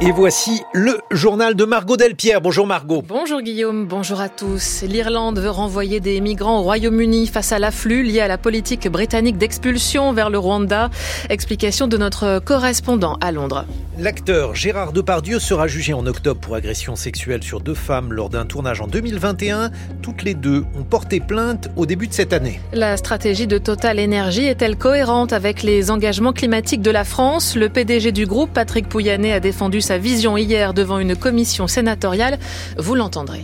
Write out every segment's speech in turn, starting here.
Et voici le journal de Margot Delpierre. Bonjour Margot. Bonjour Guillaume, bonjour à tous. L'Irlande veut renvoyer des migrants au Royaume-Uni face à l'afflux lié à la politique britannique d'expulsion vers le Rwanda. Explication de notre correspondant à Londres. L'acteur Gérard Depardieu sera jugé en octobre pour agression sexuelle sur 2 femmes lors d'un tournage en 2021. Toutes les 2 ont porté plainte au début de cette année. La stratégie de Total Energy est-elle cohérente avec les engagements climatiques de la France ? Le PDG du groupe, Patrick Pouyanné, a défendu sa vision hier devant une commission sénatoriale. Vous l'entendrez.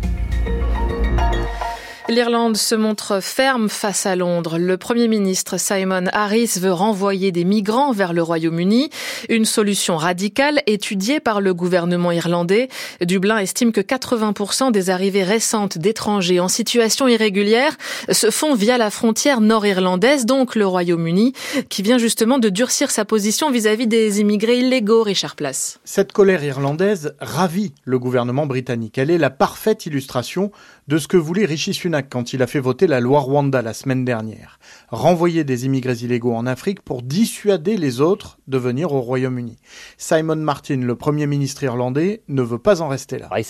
L'Irlande se montre ferme face à Londres. Le Premier ministre Simon Harris veut renvoyer des migrants vers le Royaume-Uni. Une solution radicale étudiée par le gouvernement irlandais. Dublin estime que 80% des arrivées récentes d'étrangers en situation irrégulière se font via la frontière nord-irlandaise, donc le Royaume-Uni, qui vient justement de durcir sa position vis-à-vis des immigrés illégaux. Richard Place. Cette colère irlandaise ravit le gouvernement britannique. Elle est la parfaite illustration de ce que voulait Rishi Sunak quand il a fait voter la loi Rwanda la semaine dernière. Renvoyer des immigrés illégaux en Afrique pour dissuader les autres de venir au Royaume-Uni. Simon Martin, le Premier ministre irlandais, ne veut pas en rester là.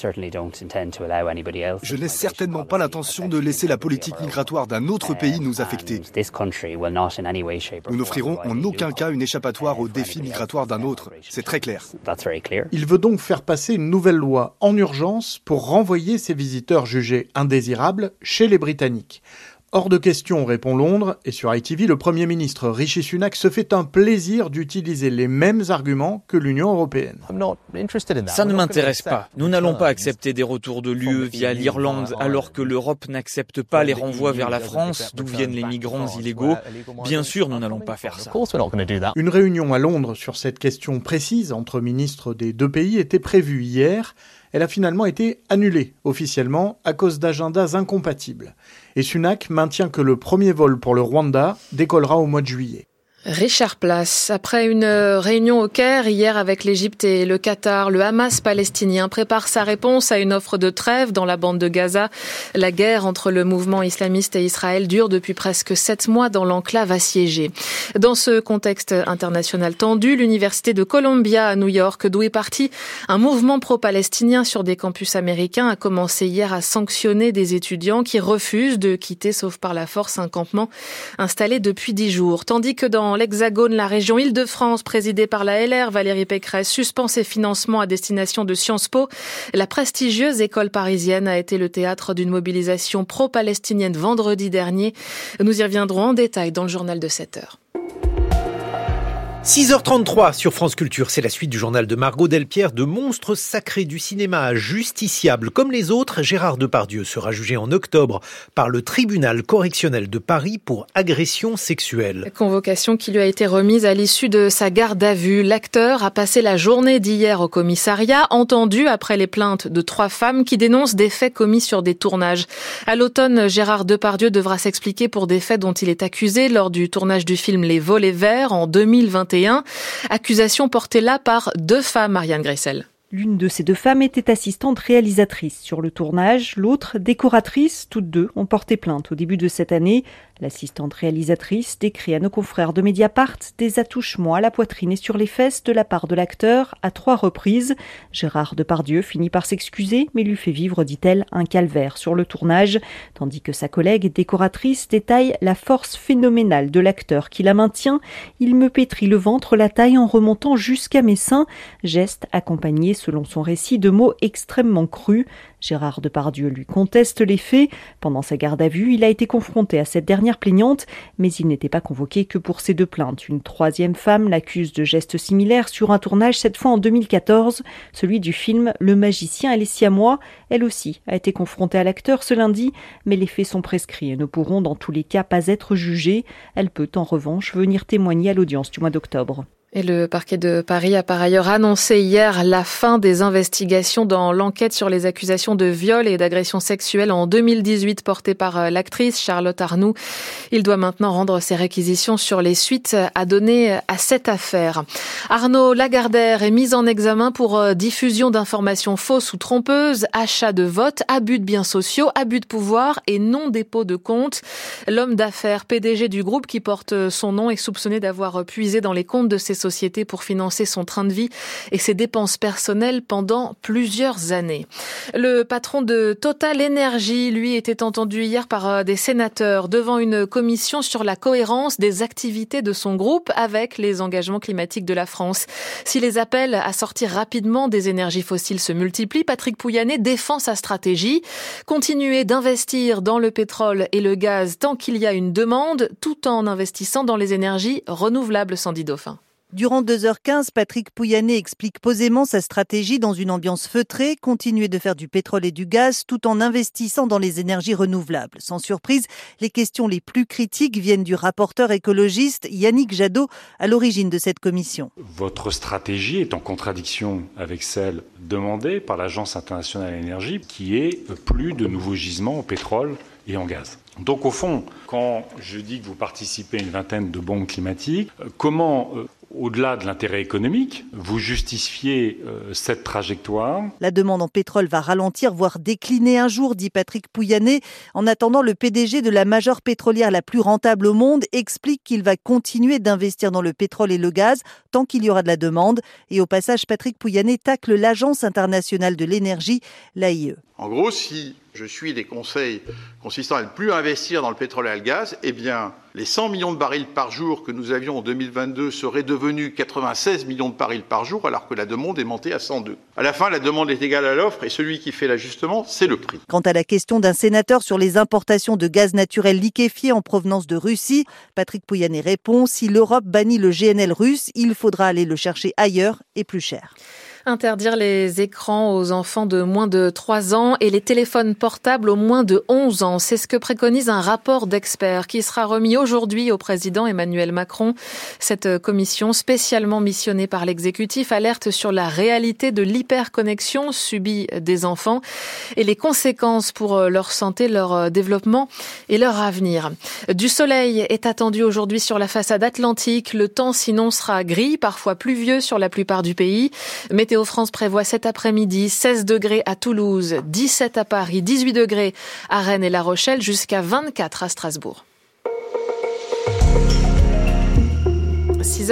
Je n'ai certainement pas l'intention de laisser la politique migratoire d'un autre pays nous affecter. Nous n'offrirons en aucun cas une échappatoire aux défis migratoires d'un autre. C'est très clair. Il veut donc faire passer une nouvelle loi en urgence pour renvoyer ces visiteurs jugés indésirables chez les Britanniques. Hors de question, répond Londres, et sur ITV, le Premier ministre Rishi Sunak se fait un plaisir d'utiliser les mêmes arguments que l'Union européenne. Ça ne m'intéresse pas. Nous n'allons pas accepter des retours de l'UE via l'Irlande, alors que l'Europe n'accepte pas les renvois vers la France, d'où viennent les migrants illégaux. Bien sûr, nous n'allons pas faire ça. Une réunion à Londres sur cette question précise entre ministres des 2 pays était prévue hier. Elle a finalement été annulée officiellement à cause d'agendas incompatibles. Et Sunak maintient que le premier vol pour le Rwanda décollera au mois de juillet. Richard Place. Après une réunion au Caire hier avec l'Égypte et le Qatar, le Hamas palestinien prépare sa réponse à une offre de trêve dans la bande de Gaza. La guerre entre le mouvement islamiste et Israël dure depuis presque 7 mois dans l'enclave assiégée. Dans ce contexte international tendu, l'université de Columbia à New York, d'où est parti un mouvement pro-palestinien sur des campus américains, a commencé hier à sanctionner des étudiants qui refusent de quitter sauf par la force un campement installé depuis 10 jours. Tandis que dans l'Hexagone, la région Île-de-France, présidée par la LR, Valérie Pécresse, suspend ses financements à destination de Sciences Po. La prestigieuse école parisienne a été le théâtre d'une mobilisation pro-palestinienne vendredi dernier. Nous y reviendrons en détail dans le journal de 7 heures. 6h33 sur France Culture, c'est la suite du journal de Margot Delpierre. De monstres sacrés du cinéma justiciables comme les autres, Gérard Depardieu sera jugé en octobre par le tribunal correctionnel de Paris pour agression sexuelle. Convocation qui lui a été remise à l'issue de sa garde à vue. L'acteur a passé la journée d'hier au commissariat, entendu après les plaintes de 3 femmes qui dénoncent des faits commis sur des tournages. À l'automne, Gérard Depardieu devra s'expliquer pour des faits dont il est accusé lors du tournage du film Les Volets Verts en 2021. Accusation portée là par 2 femmes, Marianne Gressel. L'une de ces 2 femmes était assistante réalisatrice sur le tournage, l'autre décoratrice. Toutes 2 ont porté plainte au début de cette année. L'assistante réalisatrice décrit à nos confrères de Mediapart des attouchements à la poitrine et sur les fesses de la part de l'acteur à 3 reprises. Gérard Depardieu finit par s'excuser, mais lui fait vivre, dit-elle, un calvaire sur le tournage, tandis que sa collègue décoratrice détaille la force phénoménale de l'acteur qui la maintient. Il me pétrit le ventre, la taille en remontant jusqu'à mes seins, geste accompagné selon son récit de mots extrêmement crus. Gérard Depardieu lui conteste les faits. Pendant sa garde à vue, il a été confronté à cette dernière plaignante, mais il n'était pas convoqué que pour ces 2 plaintes. Une 3e femme l'accuse de gestes similaires sur un tournage, cette fois en 2014, celui du film Le Magicien et les Siamois. Elle aussi a été confrontée à l'acteur ce lundi, mais les faits sont prescrits et ne pourront dans tous les cas pas être jugés. Elle peut en revanche venir témoigner à l'audience du mois d'octobre. Et le parquet de Paris a par ailleurs annoncé hier la fin des investigations dans l'enquête sur les accusations de viol et d'agression sexuelle en 2018 portées par l'actrice Charlotte Arnoux. Il doit maintenant rendre ses réquisitions sur les suites à donner à cette affaire. Arnaud Lagardère est mis en examen pour diffusion d'informations fausses ou trompeuses, achat de votes, abus de biens sociaux, abus de pouvoir et non-dépôt de compte. L'homme d'affaires PDG du groupe qui porte son nom est soupçonné d'avoir puisé dans les comptes de ses sociétés société pour financer son train de vie et ses dépenses personnelles pendant plusieurs années. Le patron de Total Energy, lui, était entendu hier par des sénateurs devant une commission sur la cohérence des activités de son groupe avec les engagements climatiques de la France. Si les appels à sortir rapidement des énergies fossiles se multiplient, Patrick Pouyanné défend sa stratégie. Continuer d'investir dans le pétrole et le gaz tant qu'il y a une demande, tout en investissant dans les énergies renouvelables, Sandy Dauphin. Durant 2h15, Patrick Pouyanné explique posément sa stratégie dans une ambiance feutrée, continuer de faire du pétrole et du gaz tout en investissant dans les énergies renouvelables. Sans surprise, les questions les plus critiques viennent du rapporteur écologiste Yannick Jadot, à l'origine de cette commission. Votre stratégie est en contradiction avec celle demandée par l'Agence internationale de l'énergie, qui est plus de nouveaux gisements en pétrole et en gaz. Donc au fond, quand je dis que vous participez à une vingtaine de bombes climatiques, comment, au-delà de l'intérêt économique, vous justifiez cette trajectoire ? La demande en pétrole va ralentir, voire décliner un jour, dit Patrick Pouyanné. En attendant, le PDG de la major pétrolière la plus rentable au monde explique qu'il va continuer d'investir dans le pétrole et le gaz tant qu'il y aura de la demande. Et au passage, Patrick Pouyanné tacle l'Agence internationale de l'énergie, l'AIE. En gros, si je suis des conseils consistant à ne plus investir dans le pétrole et le gaz, eh bien, les 100 millions de barils par jour que nous avions en 2022 seraient devenus 96 millions de barils par jour, alors que la demande est montée à 102. À la fin, la demande est égale à l'offre et celui qui fait l'ajustement, c'est le prix. Quant à la question d'un sénateur sur les importations de gaz naturel liquéfié en provenance de Russie, Patrick Pouyanné répond « Si l'Europe bannit le GNL russe, il faudra aller le chercher ailleurs et plus cher ». Interdire les écrans aux enfants de moins de 3 ans et les téléphones portables aux moins de 11 ans. C'est ce que préconise un rapport d'experts qui sera remis aujourd'hui au président Emmanuel Macron. Cette commission spécialement missionnée par l'exécutif alerte sur la réalité de l'hyperconnexion subie des enfants et les conséquences pour leur santé, leur développement et leur avenir. Du soleil est attendu aujourd'hui sur la façade atlantique. Le temps sinon sera gris, parfois pluvieux sur la plupart du pays. Météo France prévoit cet après-midi 16 degrés à Toulouse, 17 à Paris, 18 degrés à Rennes et La Rochelle, jusqu'à 24 à Strasbourg.